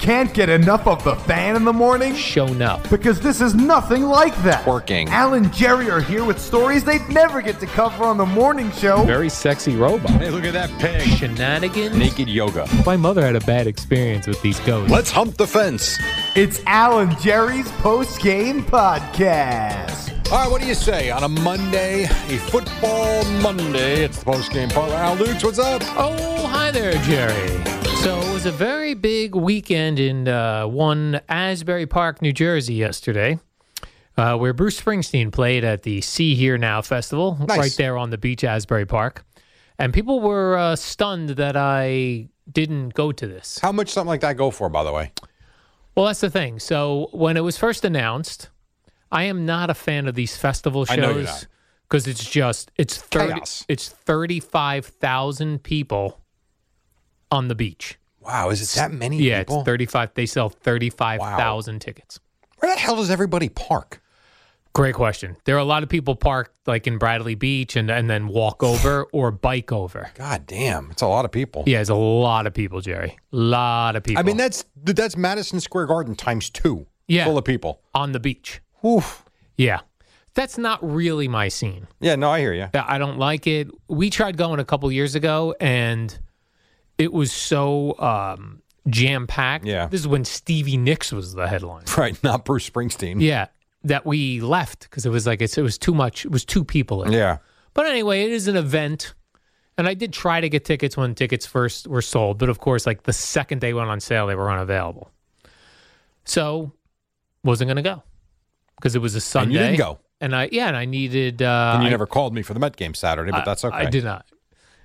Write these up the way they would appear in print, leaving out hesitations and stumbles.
Can't get enough of the fan in the morning? Shown up. Because this is nothing like that. Working. Al and Jerry are here with stories they'd never get to cover on the morning show. Very sexy robot. Hey, look at that pig. Shenanigans. Naked yoga. My mother had a bad experience with these ghosts. Let's hump the fence. It's Al and Jerry's post-game podcast. All right, what do you say on a Monday, a football Monday? It's the post-game parlor. Al Dukes, what's up? Oh, hi there, Jerry. So it was a very big weekend in one Asbury Park, New Jersey yesterday, where Bruce Springsteen played at the See Here Now Festival, Nice. right there on the beach, Asbury Park. And people were stunned that I didn't go to this. How much something like that go for, by the way? Well, that's the thing. So when it was first announced, I am not a fan of these festival I know you're shows not. because it's 30, Chaos. it's 35,000 people on the beach. Wow, is it that many Yeah, people? it's 35. They sell 35,000 tickets. Where the hell does everybody park? Great question. There are a lot of people parked like in Bradley Beach and then walk over or bike over. God damn, it's a lot of people. Yeah, it's a lot of people, Jerry. Lot of people. I mean, that's Madison Square Garden times 2. Yeah. Full of people. on the beach. Oof. Yeah. That's not really my scene. Yeah, no, I hear you. I don't like it. We tried going a couple years ago, and it was so jam-packed. Yeah. This is when Stevie Nicks was the headline. Right, not Bruce Springsteen. Yeah, that we left because it was like it was too much. It was two people. In it. Yeah. But anyway, it is an event, and I did try to get tickets when tickets first were sold. But of course, like the second they went on sale, they were unavailable. So wasn't going to go because it was a Sunday. And you didn't go. And I needed. And you never called me for the Met game Saturday, but that's okay. I did not.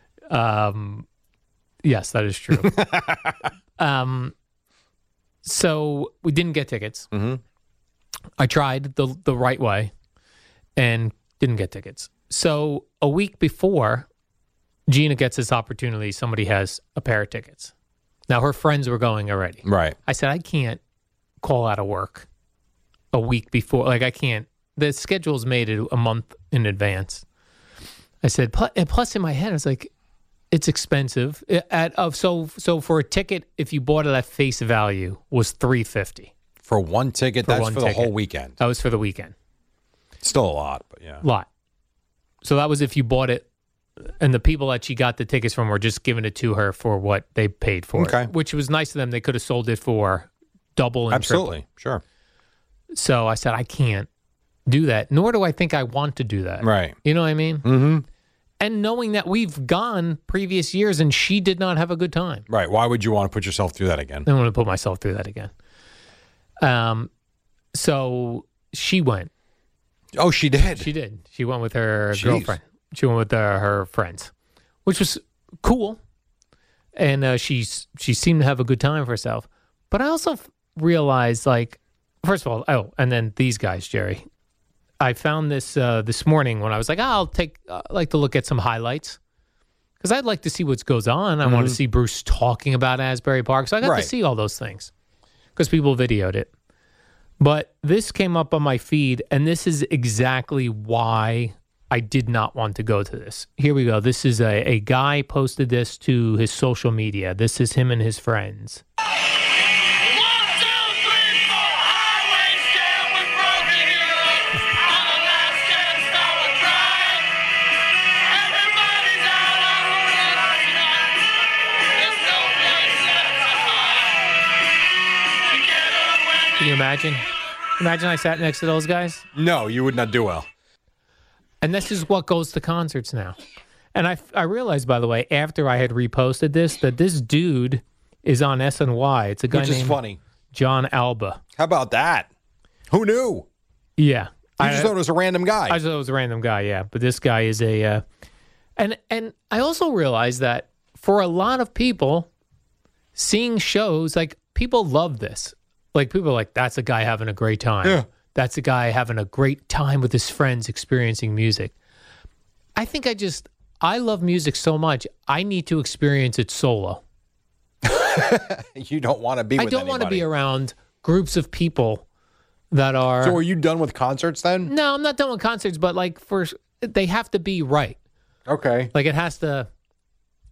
Yes, that is true. So we didn't get tickets. Mm-hmm. I tried the right way and didn't get tickets. So a week before Gina gets this opportunity, somebody has a pair of tickets. Now her friends were going already. Right. I said, I can't call out of work a week before. Like I can't. The schedule's made it a month in advance. I said, plus in my head, I was like, it's expensive. So for a ticket, if you bought it at face value, was $350. For one ticket, For that's one for the ticket. whole weekend. That was for the weekend. Still a lot, but yeah. Lot. So that was if you bought it, and the people that she got the tickets from were just giving it to her for what they paid for Okay. it, which was nice of them. They could have sold it for double and Absolutely. Sure. triple. So I said, I can't do that, nor do I think I want to do that. Right. You know what I mean? Mm-hmm. And knowing that we've gone previous years and she did not have a good time. Right. Why would you want to put yourself through that again? I don't want to put myself through that again. So she went. Oh, she did. She did. She went with her Jeez. girlfriend. She went with her friends, which was cool. And she seemed to have a good time for herself. But I also realized, like, first of all, and then these guys, Jerry. I found this this morning when I was like, I'll like to look at some highlights because I'd like to see what goes on. I want to see Bruce talking about Asbury Park. So I got Right. to see all those things because people videoed it. But this came up on my feed, and this is exactly why I did not want to go to this. Here we go. This is a guy posted this to his social media. This is him and his friends. Can you imagine? Imagine I sat next to those guys. No, you would not do well. And this is what goes to concerts now. And I realized, by the way, after I had reposted this, that this dude is on SNY. It's a guy Which is named funny. John Alba. How about that? Who knew? Yeah. You just thought it was a random guy. I just thought it was a random guy, yeah. But this guy is a... and I also realized that for a lot of people, seeing shows, like, people love this. Like, people are like, that's a guy having a great time. Yeah. That's a guy having a great time with his friends experiencing music. I think I love music so much, I need to experience it solo. You don't want to be with I don't want to anybody. be around groups of people that are... So are you done with concerts then? No, I'm not done with concerts, but like they have to be right. Okay. Like it has to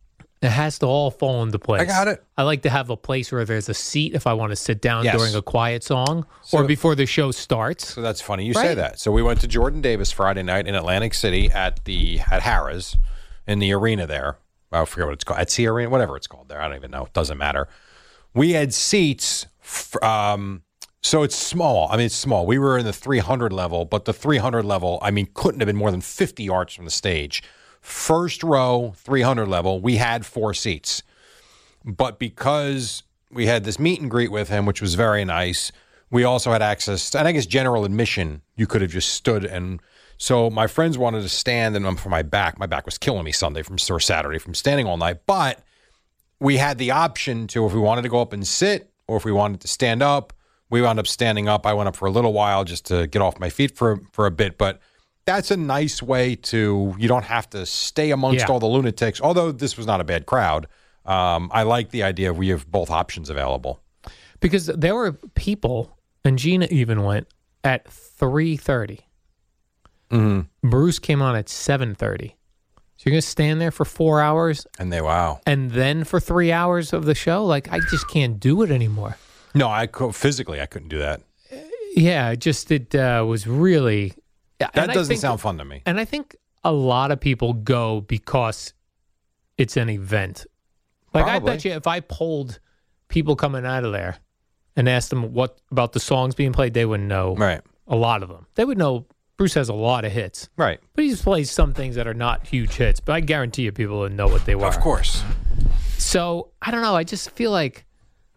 It has to all fall into place. I got it. I like to have a place where there's a seat if I want to sit down Yes. during a quiet song So- or before the show starts. So that's funny you say Right. that. So we went to Jordan Davis Friday night in Atlantic City at Harrah's in the arena there. I forget what it's called. At Sea Arena, whatever it's called there. I don't even know. It doesn't matter. We had seats. So it's small. I mean, it's small. We were in the 300 level, but the 300 level, I mean, couldn't have been more than 50 yards from the stage. First row, 300 level, we had 4 seats. But because we had this meet and greet with him, which was very nice, we also had access to, and I guess general admission, you could have just stood. And so my friends wanted to stand, and for my back was killing me Saturday from standing all night. But we had the option to, if we wanted to go up and sit or if we wanted to stand up, we wound up standing up. I went up for a little while just to get off my feet for a bit. But that's a nice way to, you don't have to stay amongst all the lunatics, although this was not a bad crowd. I like the idea we have both options available. Because there were people, and Gina even went, at 3:30. Mm-hmm. Bruce came on at 7:30. So you're going to stand there for 4 hours And wow. and then for 3 hours of the show? Like, I just can't do it anymore. No, physically, I couldn't do that. Yeah, it was really... That doesn't sound fun to me. And I think a lot of people go because it's an event. Like, Probably. I bet you if I polled people coming out of there and asked them what about the songs being played, they wouldn't know Right. a lot of them. They would know Bruce has a lot of hits. Right. But he just plays some things that are not huge hits. But I guarantee you people would know what they were. Of course. So, I don't know. I just feel like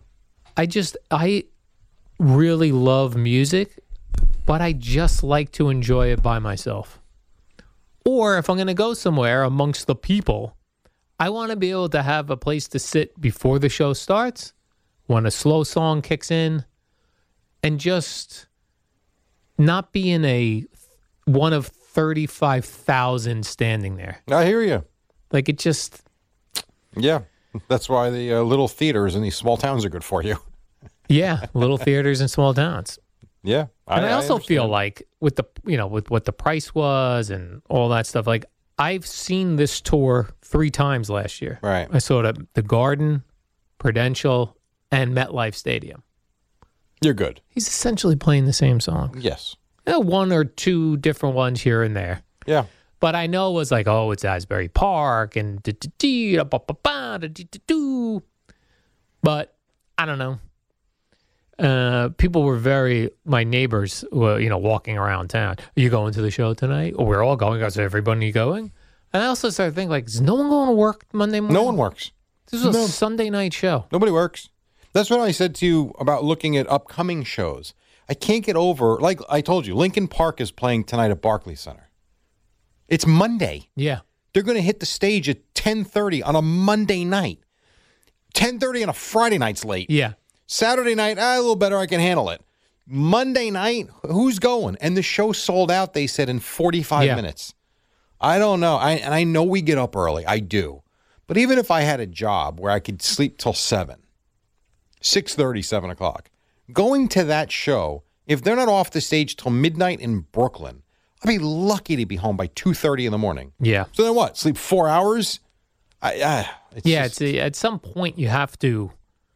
I really love music, but I just like to enjoy it by myself. Or if I'm going to go somewhere amongst the people, I want to be able to have a place to sit before the show starts, when a slow song kicks in, and just not be in one of 35,000 standing there. I hear you. Like, it just... Yeah. That's why the little theaters in these small towns are good for you. Yeah, little theaters in small towns. Yeah. And I also feel understand. like with with what the price was and all that stuff, like I've seen this tour 3 times last year. Right. I saw it at the Garden, Prudential, and MetLife Stadium. You're good. He's essentially playing the same song. Yes. 1 or 2 different ones here and there. Yeah. But I know it was like, oh, it's Asbury Park and but I don't know. People were my neighbors were, walking around town. Are you going to the show tonight? Or we're all going. I said, everybody going? And I also started thinking, like, is no one going to work Monday morning? No one works. This is a Sunday night show. Nobody works. That's what I said to you about looking at upcoming shows. I can't get over, like I told you, Linkin Park is playing tonight at Barclays Center. It's Monday. Yeah. They're going to hit the stage at 10:30 on a Monday night. 10:30 on a Friday night's late. Yeah. Saturday night, a little better. I can handle it. Monday night, who's going? And the show sold out, they said, in 45 minutes. I don't know. I know we get up early. I do. But even if I had a job where I could sleep till 7, 6:30, 7 o'clock, going to that show, if they're not off the stage till midnight in Brooklyn, I'd be lucky to be home by 2:30 in the morning. Yeah. So then what? Sleep 4 hours? It's at some point you have to.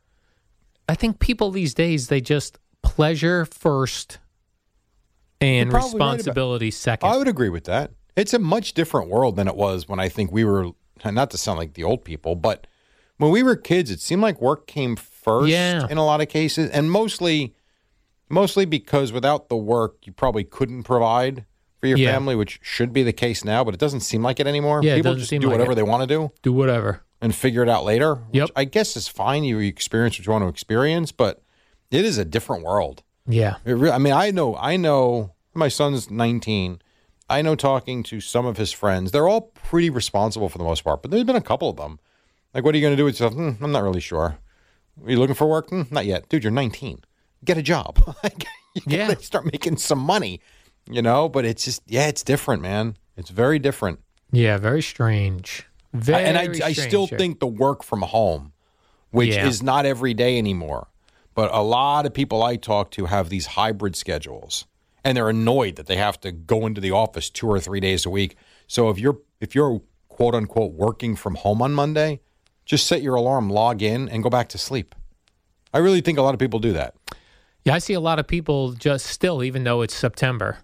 I think people these days, they just pleasure first and You're probably right about- responsibility second. I would agree with that. It's a much different world than it was when I think we were, not to sound like the old people, but when we were kids, it seemed like work came first in a lot of cases. And mostly because without the work, you probably couldn't provide for your family, which should be the case now, but it doesn't seem like it anymore. Yeah, it People doesn't just seem do like whatever it. they want to do Do whatever. and figure it out later. Yep. Which I guess is fine. You experience what you want to experience, but it is a different world. Yeah. I know my son's 19. I know talking to some of his friends, they're all pretty responsible for the most part, but there's been a couple of them. Like, what are you going to do with yourself? I'm not really sure. Are you looking for work? Not yet. Dude, you're 19. Get a job. You gotta start making some money, but it's just, it's different, man. It's very different. Yeah, very strange. I still think the work from home, which is not every day anymore, but a lot of people I talk to have these hybrid schedules, and they're annoyed that they have to go into the office 2 or 3 days a week. So if you're quote unquote working from home on Monday, Just set your alarm, log in, and go back to sleep. I really think a lot of people do that. Yeah, I see a lot of people just still, even though it's September,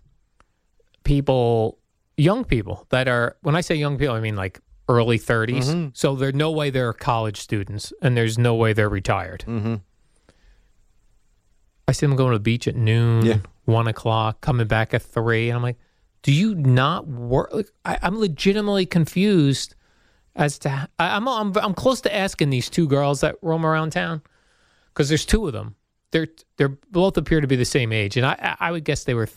young people that are, when I say young people, I mean like early 30s. Mm-hmm. So there's no way they're college students and there's no way they're retired. Mm-hmm. I see them going to the beach at noon, Yeah. 1 o'clock, coming back at 3. And I'm like, do you not work? Like, I'm legitimately confused as to, I'm close to asking these two girls that roam around town, because there's two of them. They're both appear to be the same age. And I would guess they were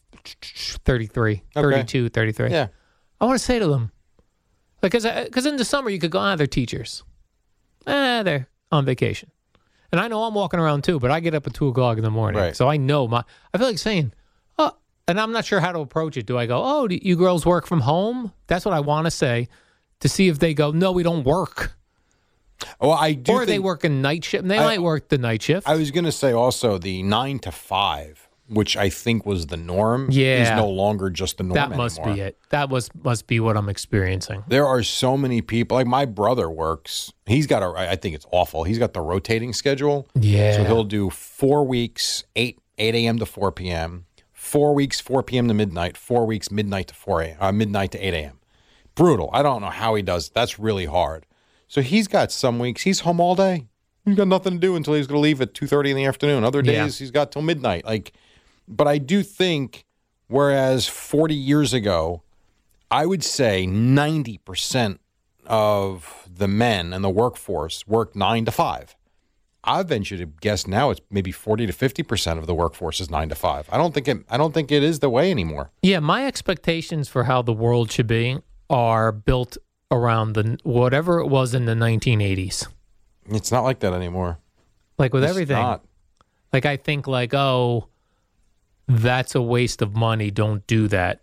33, 32, 33. Yeah. I want to say to them, because in the summer you could go, they're teachers. They're on vacation. And I know I'm walking around too, but I get up at 2 o'clock in the morning. Right. So I know I feel like saying, oh, and I'm not sure how to approach it. Do I go, oh, do you girls work from home? That's what I want to say, to see if they go, no, we don't work. Well, I do. Or they work a night shift. They might work the night shift. I was going to say also the 9 to 5, which I think was the norm, Yeah. is no longer just the norm that must anymore. be it. That must be what I'm experiencing. There are so many people. Like my brother works. He's got I think it's awful. He's got the rotating schedule. Yeah. So he'll do 4 weeks, 8 a.m. to 4 p.m., 4 weeks, 4 p.m. to midnight, 4 weeks, midnight to midnight to 8 a.m. Brutal. I don't know how he does. That's really hard. So he's got some weeks he's home all day. He's got nothing to do until he's going to leave at 2:30 in the afternoon. Other days he's got till midnight. But I do think, whereas 40 years ago, I would say 90% of the men in the workforce worked 9 to 5. I venture to guess now it's maybe 40 to 50% of the workforce is 9 to 5. I don't think it is the way anymore. Yeah, my expectations for how the world should be are built around whatever it was in the 1980s. It's not like that anymore. Like with It's everything. not. Like I think oh, that's a waste of money. Don't do that.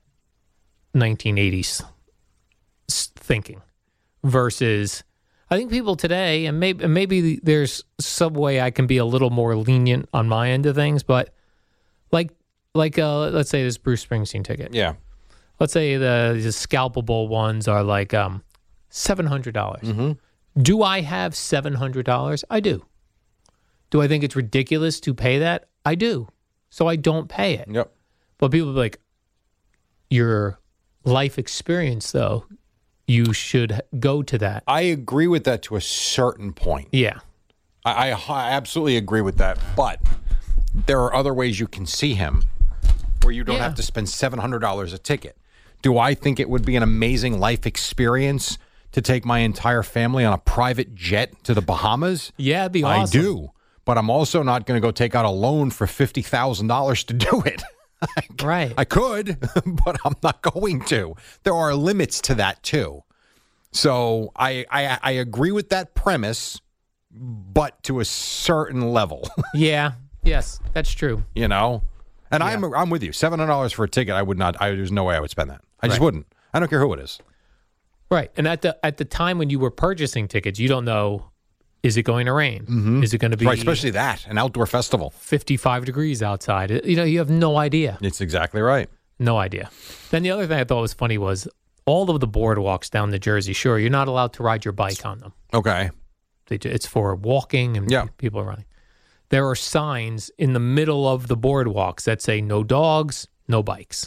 1980s thinking versus I think people today, and maybe there's some way I can be a little more lenient on my end of things, but like let's say this Bruce Springsteen ticket. Yeah. Let's say the scalpable ones are like $700. Mm-hmm. Do I have $700? I do. Do I think it's ridiculous to pay that? I do. So I don't pay it. Yep. But people be like, your life experience, though, you should go to that. I agree with that to a certain point. Yeah. I absolutely agree with that. But there are other ways you can see him where you don't have to spend $700 a ticket. Do I think it would be an amazing life experience to take my entire family on a private jet to the Bahamas? Yeah, it'd be awesome. I do. But I'm also not going to go take out a loan for $50,000 to do it. Right. I could, but I'm not going to. There are limits to that too. So I agree with that premise, but to a certain level. Yeah. Yes, that's true. You know? And I'm with you. $700 for a ticket, I would not. There's no way I would spend that. I just wouldn't. I don't care who it is. Right. And at the time when you were purchasing tickets, you don't know, is it going to rain? Mm-hmm. Is it going to be Right, especially that, an outdoor festival. 55 degrees outside? You have no idea. It's exactly right. No idea. Then the other thing I thought was funny was all of the boardwalks down the Jersey Shore, you're not allowed to ride your bike on them. Okay. It's for walking and people are running. There are signs in the middle of the boardwalks that say no dogs, no bikes.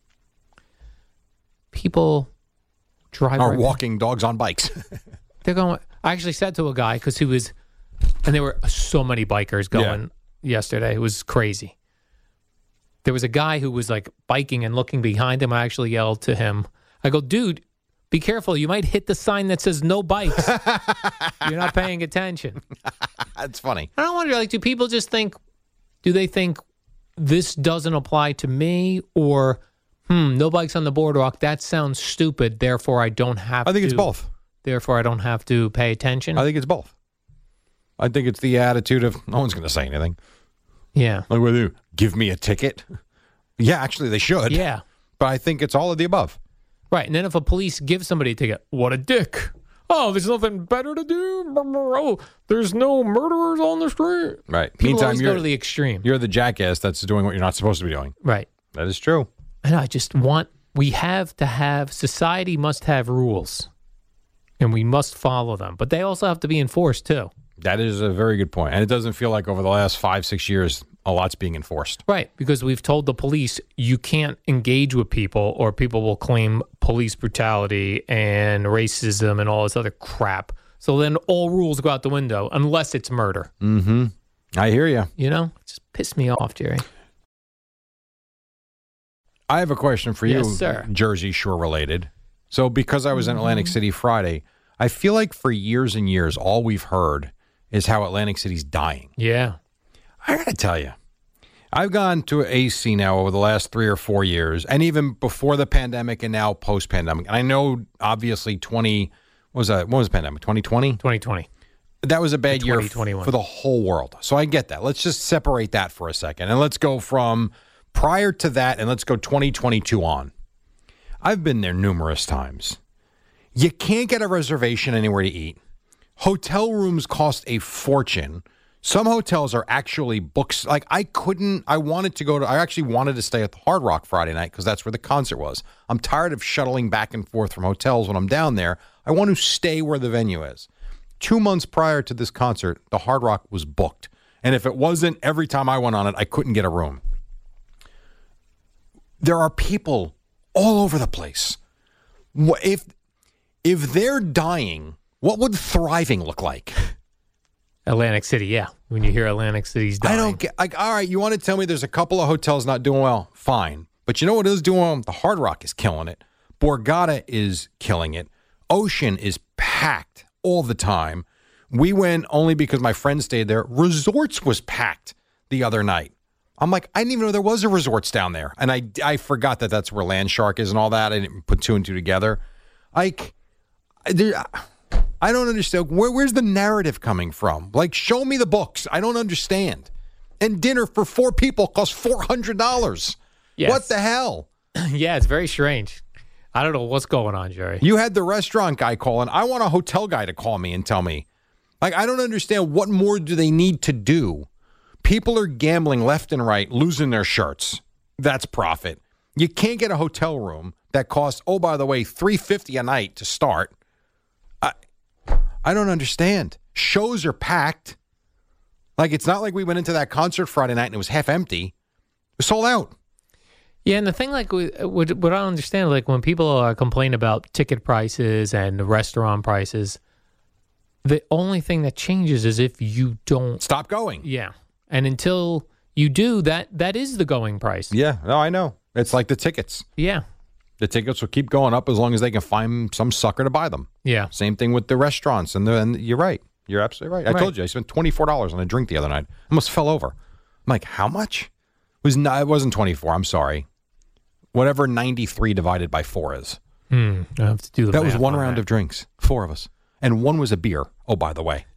People drive Are right walking dogs on bikes. They're going. I actually said to a guy because he was, and there were so many bikers going yesterday. It was crazy. There was a guy who was like biking and looking behind him. I actually yelled to him. I go, dude, be careful. You might hit the sign that says no bikes. You're not paying attention. That's funny. I don't wonder, do people just think, do they think this doesn't apply to me, or no bikes on the boardwalk, that sounds stupid, therefore I don't have to. I think it's both. Therefore I don't have to pay attention? I think it's both. I think it's the attitude of no one's going to say anything. Yeah. Like, will you give me a ticket? Yeah, actually they should. Yeah. But I think it's all of the above. Right. And then if a police gives somebody a ticket, what a dick. Oh, there's nothing better to do. Oh, there's no murderers on the street. Right. People Meantime, always go to the extreme. You're the jackass that's doing what you're not supposed to be doing. Right. That is true. And I just want, we have to have, society must have rules. and we must follow them. But they also have to be enforced too. That is a very good point. And it doesn't feel like over the last 5-6 years, a lot's being enforced. Right, because we've told the police you can't engage with people or people will claim police brutality and racism and all this other crap. So then all rules go out the window unless it's murder. Mm-hmm. I hear you. You know? It just pissed me off, Jerry. I have a question for you, Yes, sir. Jersey Shore related. So because I was in Atlantic City Friday, I feel like for years and years, all we've heard is how Atlantic City's dying. Yeah. I got to tell you, I've gone to AC now over the last 3 or 4 years, and even before the pandemic and now post-pandemic. And I know, obviously, when was the pandemic, 2020? 2020. That was a bad year 2021. for the whole world. So I get that. Let's just separate that for a second. And let's go from prior to that, and let's go 2022 on. I've been there numerous times. You can't get a reservation anywhere to eat. Hotel rooms cost a fortune. Some hotels are actually books. Like I actually wanted to stay at the Hard Rock Friday night because that's where the concert was. I'm tired of shuttling back and forth from hotels when I'm down there. I want to stay where the venue is. 2 months prior to this concert, the Hard Rock was booked. And if it wasn't, every time I went on it, I couldn't get a room. There are people all over the place. If they're dying, what would thriving look like? Atlantic City, yeah. When you hear Atlantic City's dying. I don't get, like, all right, you want to tell me there's a couple of hotels not doing well? Fine. But you know what is doing well? The Hard Rock is killing it. Borgata is killing it. Ocean is packed all the time. We went only because my friend stayed there. Resorts was packed the other night. I'm like, I didn't even know there was a resorts down there. And I forgot that that's where Land Shark is and all that. I didn't put two and two together. Like, I don't understand. Where's the narrative coming from? Like, show me the books. I don't understand. And dinner for 4 people costs $400. Yes. What the hell? Yeah, it's very strange. I don't know what's going on, Jerry. You had the restaurant guy calling. I want a hotel guy to call me and tell me. Like, I don't understand. What more do they need to do? People are gambling left and right, losing their shirts. That's profit. You can't get a hotel room that costs, oh, by the way, $350 a night to start. I don't understand. Shows are packed. Like, it's not like we went into that concert Friday night and it was half empty. It was sold out. Yeah, and the thing, like, what I don't understand, like, when people are complaining about ticket prices and restaurant prices, the only thing that changes is if you don't Stop going. Yeah, and until you do, that is the going price. Yeah, no, I know. It's like the tickets. Yeah, The tickets will keep going up as long as they can find some sucker to buy them. yeah. Same thing with the restaurants. And you're right. You're absolutely right. I told you, I spent $24 on a drink the other night. I almost fell over. I'm like, how much? It wasn't 24. I'm sorry. Whatever 93 divided by 4 is. I have to do the That was math one on round that. of drinks. 4 of us. And one was a beer. Oh, by the way.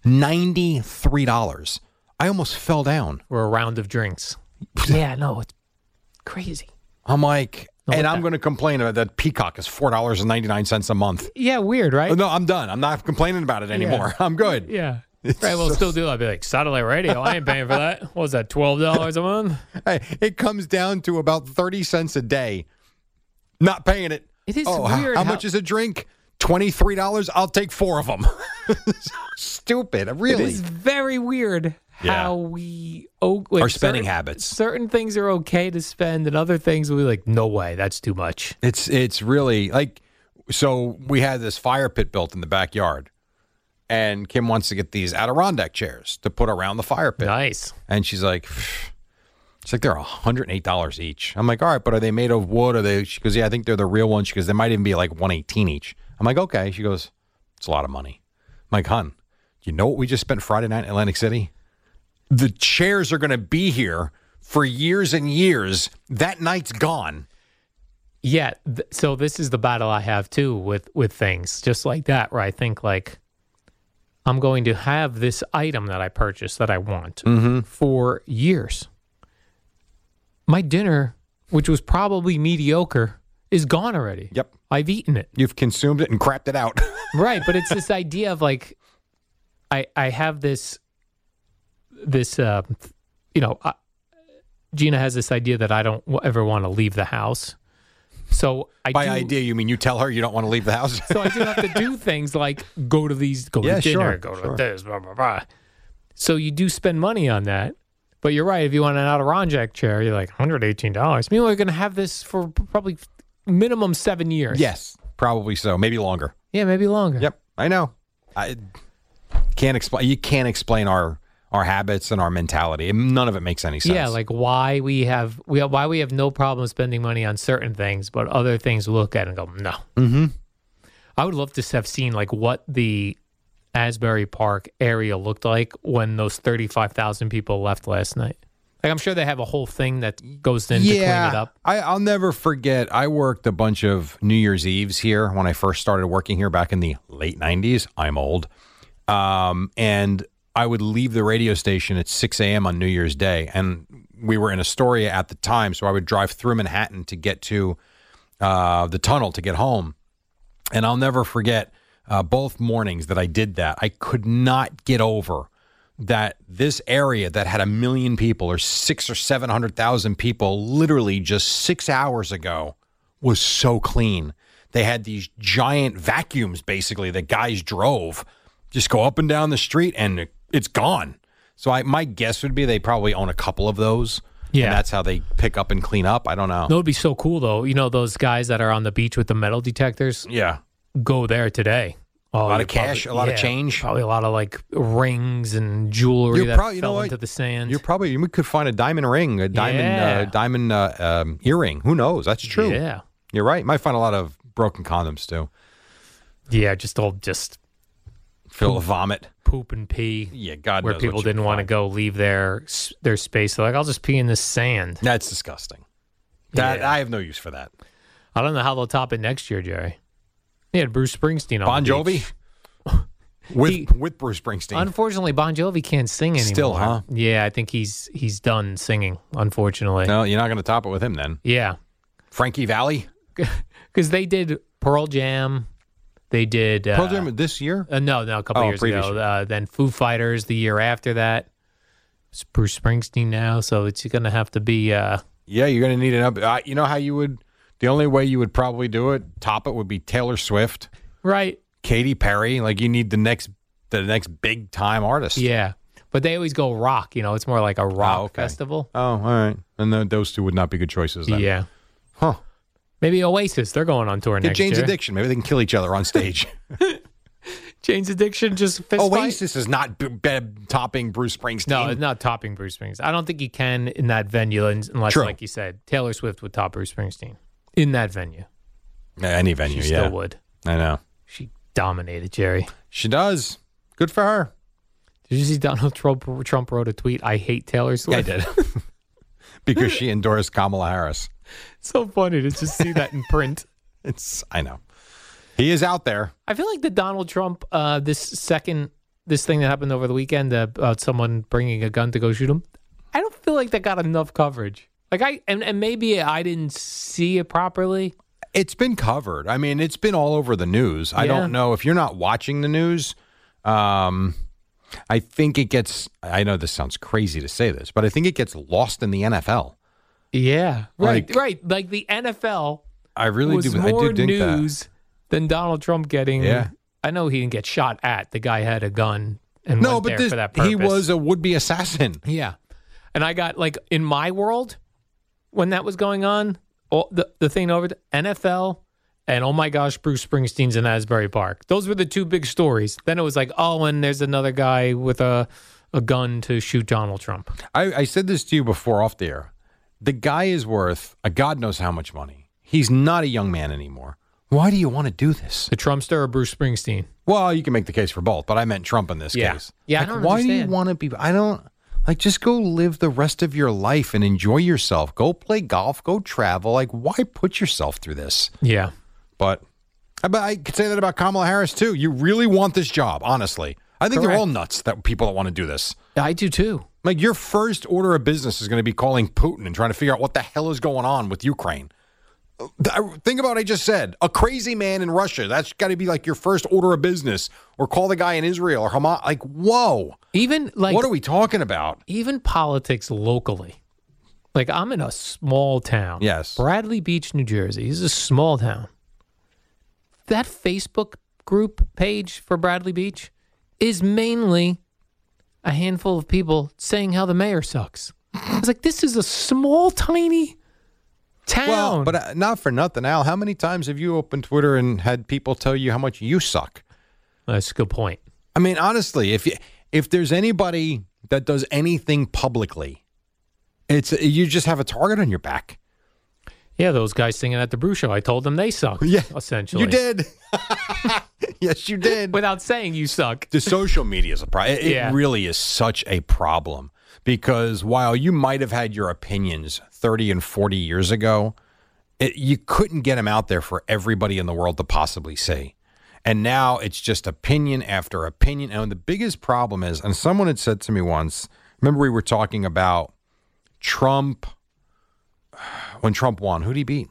$93. I almost fell down. for a round of drinks. Yeah, no, it's crazy. I'm like, No, and what I'm the- going to complain about that Peacock is $4.99 a month. Yeah, weird, right? No, I'm done. I'm not complaining about it anymore. I'm good. Yeah. It's Right, well, so- still do. I'd be like, satellite radio, I ain't paying for that. What was that, $12 a month? Hey, it comes down to about 30 cents a day. Not paying it. It is Oh, weird How how- much is a drink? $23. I'll take 4 of them. So stupid. Really. It is very weird Yeah. how we like, Our spending certain- habits. Certain things are okay to spend, and other things we're like, no way, that's too much. It's really like, so we had this fire pit built in the backyard, and Kim wants to get these Adirondack chairs to put around the fire pit. Nice. And she's like, they're $108 each. I'm like, all right, but are they made of wood? Are they? She goes, yeah, I think they're the real ones. She goes, they might even be like $118 each. I'm like, okay. She goes, it's a lot of money. I'm like, hun, you know what we just spent Friday night in Atlantic City? The chairs are going to be here for years and years. That night's gone. Yeah. So this is the battle I have too with things just like that, where I think like I'm going to have this item that I purchased that I want for years. My dinner, which was probably mediocre, is gone already. Yep. I've eaten it. You've consumed it and crapped it out. Right, but it's this idea of like, I have this, Gina has this idea that I don't ever want to leave the house. So By idea, you mean you tell her you don't want to leave the house? So I do have to do things like go to dinner, sure, go to this, blah, blah, blah. So you do spend money on that. But you're right. If you want an Adirondack chair, you're like $118. Meanwhile, you're going to have this for probably minimum 7 years. Yes, probably so. Maybe longer. Yeah, maybe longer. Yep, I know. I can't explain. You can't explain our habits and our mentality. None of it makes any sense. Yeah, like why we have no problem spending money on certain things, but other things we look at and go, no. Mm-hmm. I would love to have seen like what the Asbury Park area looked like when those 35,000 people left last night. Like I'm sure they have a whole thing that goes in to clean it up. I'll never forget. I worked a bunch of New Year's Eves here when I first started working here back in the late 90s. I'm old. And I would leave the radio station at 6 a.m. on New Year's Day. And we were in Astoria at the time, so I would drive through Manhattan to get to the tunnel to get home. And I'll never forget both mornings that I did that. I could not get over that this area that had 1 million people or 600,000 or 700,000 people literally just 6 hours ago was so clean. They had these giant vacuums basically that guys drove, just go up and down the street and it's gone. So my guess would be they probably own a couple of those. Yeah. And that's how they pick up and clean up. I don't know. That would be so cool though. You know, those guys that are on the beach with the metal detectors? Yeah. Go there today. A lot of cash, a lot of change. Probably a lot of like rings and jewelry that fell into the sand. You could find a diamond ring, a diamond earring. Who knows? That's true. Yeah. You're right. Might find a lot of broken condoms too. Yeah, just Fill of vomit. Poop and pee. Yeah, God where knows people what you didn't want to find. go leave their space. They're like, I'll just pee in this sand. That's disgusting. That Yeah. I have no use for that. I don't know how they'll top it next year, Jerry. They had Bruce Springsteen on Bon the Jovi? beach. With Bruce Springsteen. Unfortunately, Bon Jovi can't sing anymore. Still, huh? Yeah, I think he's done singing, unfortunately. No, you're not going to top it with him then. Yeah. Frankie Valli? Because they did Pearl Jam. They did... Pearl Jam this year? No, a couple years previous ago. year. Then Foo Fighters the year after that. It's Bruce Springsteen now, so it's going to have to be... Yeah, you're going to need an you know how you would... The only way you would probably do it, top it, would be Taylor Swift. Right. Katy Perry. Like, you need the next big time artist. Yeah. But they always go rock, it's more like a rock festival. Oh, all right. And those two would not be good choices then. Yeah. Huh. Maybe Oasis. They're going on tour Get next Jane's year. Addiction. Maybe they can kill each other on stage. Jane's Addiction just fist fight. Oasis is not topping Bruce Springsteen. No, it's not topping Bruce Springsteen. I don't think he can in that venue unless, True. like you said, Taylor Swift would top Bruce Springsteen in that venue. Any venue, She still would. I know. She dominated, Jerry. She does. Good for her. Did you see Donald Trump wrote a tweet, I hate Taylor Swift? I did. Because she endorsed Kamala Harris. So funny to just see that in print. I know. He is out there. I feel like the Donald Trump, this thing that happened over the weekend about someone bringing a gun to go shoot him, I don't feel like that got enough coverage. Like and maybe I didn't see it properly. It's been covered. I mean, it's been all over the news. I don't know if you're not watching the news. I think it gets, I know this sounds crazy to say this, but I think it gets lost in the NFL. Yeah. Right. Like- Like the NFL I really was do. more I do think news than Donald Trump getting. Yeah. I know he didn't get shot at. The guy had a gun and No, went but there for that purpose. he was a would-be assassin. Yeah. And I got, like, in my world, when that was going on, the thing over the NFL and, oh my gosh, Bruce Springsteen's in Asbury Park. Those were the two big stories. Then it was like, oh, and there's another guy with a gun to shoot Donald Trump. I said this to you before off the air. The guy is worth a God knows how much money. He's not a young man anymore. Why do you want to do this? The Trumpster or Bruce Springsteen? Well, you can make the case for both, but I meant Trump in this case. Yeah, Like, I don't why do you understand. want to be? I don't like. Just go live the rest of your life and enjoy yourself. Go play golf. Go travel. Like, why put yourself through this? Yeah. But I could say that about Kamala Harris too. You really want this job, honestly. I think they're Correct. all nuts that people that want to do this. I do too. Like, your first order of business is going to be calling Putin and trying to figure out what the hell is going on with Ukraine. Think about what I just said. A crazy man in Russia. That's got to be like your first order of business. Or call the guy in Israel or Hamas. Like, whoa. Even like What are we talking about? even politics locally. Like, I'm in a small town. Yes. Bradley Beach, New Jersey. This is a small town. That Facebook group page for Bradley Beach is mainly a handful of people saying how the mayor sucks. I was like, this is a small, tiny town. Well, but not for nothing, Al. How many times have you opened Twitter and had people tell you how much you suck? That's a good point. I mean, honestly, if there's anybody that does anything publicly, you just have a target on your back. Yeah, those guys singing at the Brew Show, I told them they suck. Yeah, essentially. You did. Yes, you did. Without saying you suck. The social media is a problem. It really is such a problem because while you might have had your opinions 30 and 40 years ago, you couldn't get them out there for everybody in the world to possibly see. And now it's just opinion after opinion. And the biggest problem is, and someone had said to me once, remember we were talking about Trump, when Trump won, who'd he beat?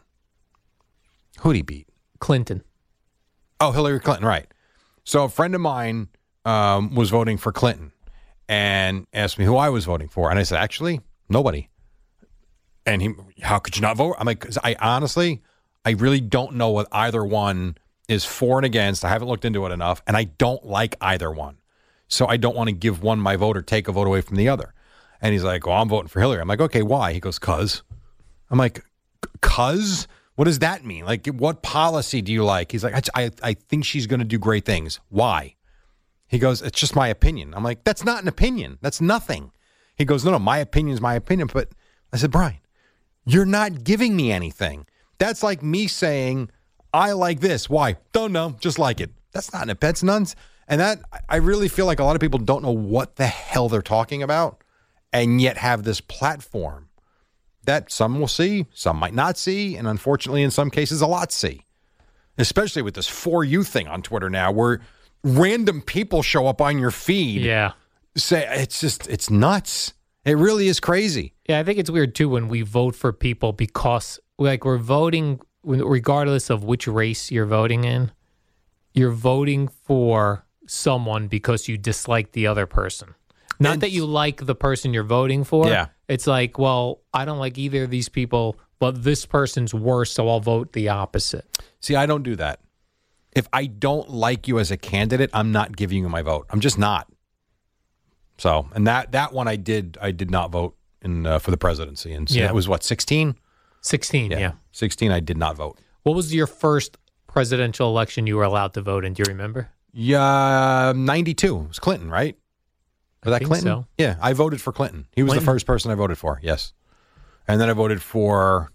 Clinton. Oh, Hillary Clinton, right. So a friend of mine was voting for Clinton and asked me who I was voting for. And I said, actually, nobody. And how could you not vote? I'm like, because I really don't know what either one is for and against. I haven't looked into it enough, and I don't like either one. So I don't want to give one my vote or take a vote away from the other. And he's like, well, I'm voting for Hillary. I'm like, okay, why? He goes, 'cause. I'm like, 'cause? What does that mean? Like, what policy do you like? He's like, I think she's going to do great things. Why? He goes, it's just my opinion. I'm like, that's not an opinion. That's nothing. He goes, no, my opinion is my opinion. But I said, Brian, you're not giving me anything. That's like me saying, I like this. Why? Don't know. Just like it. That's none. And that, I really feel like a lot of people don't know what the hell they're talking about and yet have this platform that some will see, some might not see, and unfortunately, in some cases, a lot see. Especially with this For You thing on Twitter now, where random people show up on your feed. Yeah. Say it's nuts. It really is crazy. Yeah, I think it's weird, too, when we vote for people because, like, we're voting, regardless of which race you're voting in, you're voting for someone because you dislike the other person. Not that you like the person you're voting for. Yeah. It's like, well, I don't like either of these people, but this person's worse, so I'll vote the opposite. See, I don't do that. If I don't like you as a candidate, I'm not giving you my vote. I'm just not. So, and that one I did not vote in for the presidency. And so it was what, 16? 16, yeah. 16, I did not vote. What was your first presidential election you were allowed to vote in? Do you remember? Yeah, 92. It was Clinton, right? Was that think Clinton? so. Yeah, I voted for Clinton. He was the first person I voted for, yes. And then I voted for,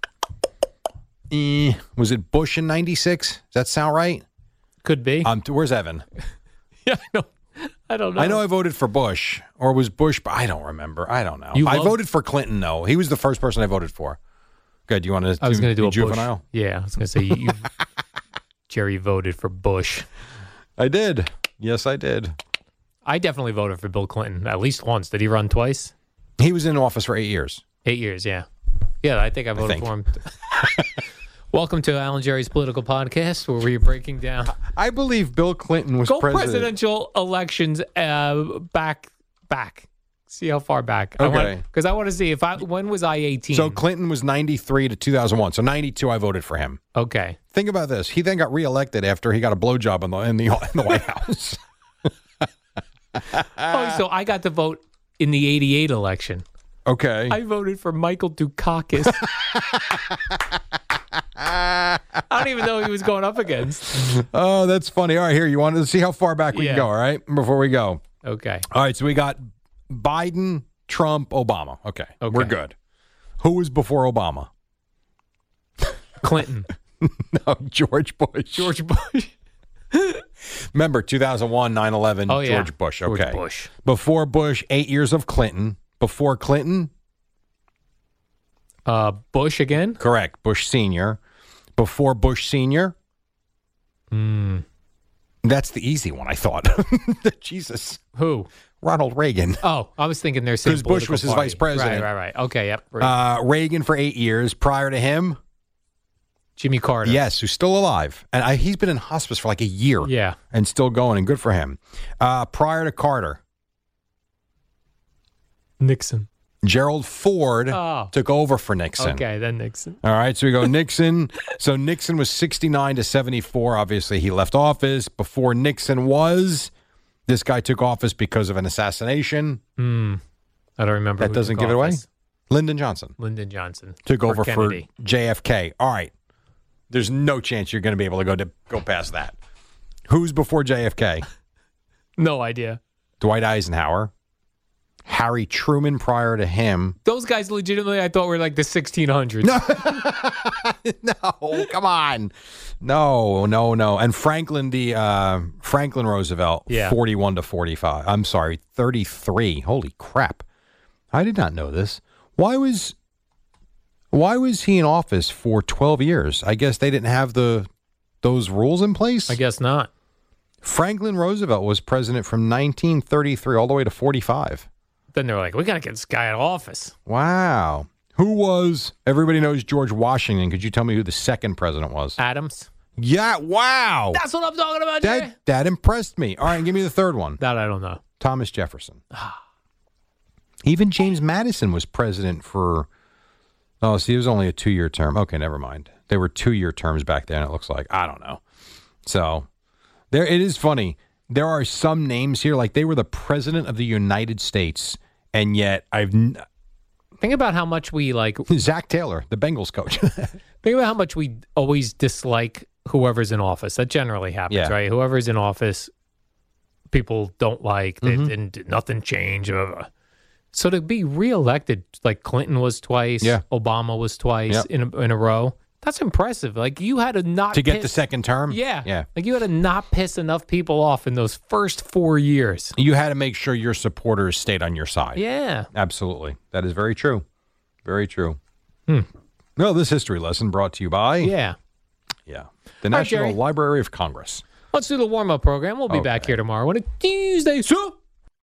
was it Bush in 96? Does that sound right? Could be. Where's Evan? Yeah, I don't know. I know I voted for Bush, or was Bush, but I don't remember. I don't know. I voted for Clinton, though. He was the first person I voted for. Good. Do you want to I was going to do a juvenile? Bush. Yeah, I was going to say, Jerry voted for Bush. I did. Yes, I did. I definitely voted for Bill Clinton at least once. Did he run twice? He was in office for 8 years. 8 years, yeah. Yeah, I think I voted for him. Welcome to Alan Jerry's Political Podcast, where we're breaking down. I believe Bill Clinton was president. Presidential elections back. See how far back. Okay. Because I want to see when was I 18? So Clinton was 93 to 2001. So 92, I voted for him. Okay. Think about this. He then got reelected after he got a blowjob in the White House. So I got to vote in the 88 election. Okay. I voted for Michael Dukakis. I don't even know who he was going up against. Oh, that's funny. All right, here. You wanted to see how far back we can go, all right? Before we go. Okay. All right, so we got Biden, Trump, Obama. Okay. We're good. Who was before Obama? Clinton. No, George Bush. George Bush. Remember, 2001, 9/11, George Bush. Okay. George Bush. Before Bush, 8 years of Clinton. Before Clinton? Bush again? Correct. Bush Sr. Before Bush Sr.? That's the easy one, I thought. Jesus. Who? Ronald Reagan. Oh, I was thinking there's because Bush was his vice president. Right. Okay, yep. Reagan for 8 years. Prior to him, Jimmy Carter. Yes, who's still alive. And he's been in hospice for like a year. Yeah. And still going, and good for him. Prior to Carter. Nixon. Gerald Ford took over for Nixon. Okay, then Nixon. All right, so we go Nixon. So Nixon was 69 to 74. Obviously, he left office. Before Nixon this guy took office because of an assassination. I don't remember. That doesn't give it away? Lyndon Johnson. Lyndon Johnson. Took over for Kennedy. JFK. All right. There's no chance you're going to be able to go past that. Who's before JFK? No idea. Dwight Eisenhower. Harry Truman prior to him. Those guys legitimately I thought were like the 1600s. No, come on. No. And Franklin Roosevelt, 41 to 45. I'm sorry, 33. Holy crap. I did not know this. Why was he in office for 12 years? I guess they didn't have those rules in place? I guess not. Franklin Roosevelt was president from 1933 all the way to 45. Then they're like, we got to get this guy out of office. Wow. Everybody knows George Washington. Could you tell me who the second president was? Adams. Yeah, wow. That's what I'm talking about, Jay. That impressed me. All right, give me the third one. That I don't know. Thomas Jefferson. Even James Madison was president for, he was only a 2-year term. Okay, never mind. They were 2-year terms back then, it looks like. I don't know. So, it is funny. There are some names here, like they were the president of the United States, and yet Think about how much we like Zach Taylor, the Bengals coach. Think about how much we always dislike whoever's in office. That generally happens, right? Whoever's in office, people don't like. And nothing changed. So to be reelected, like Clinton was twice, Obama was twice in a row. That's impressive. Like you had to not get the second term. Yeah. Like you had to not piss enough people off in those first 4 years. You had to make sure your supporters stayed on your side. Yeah, absolutely. That is very true. Very true. Well, this history lesson brought to you by the National Library of Congress. Let's do the warm-up program. We'll be back here tomorrow on a Tuesday. So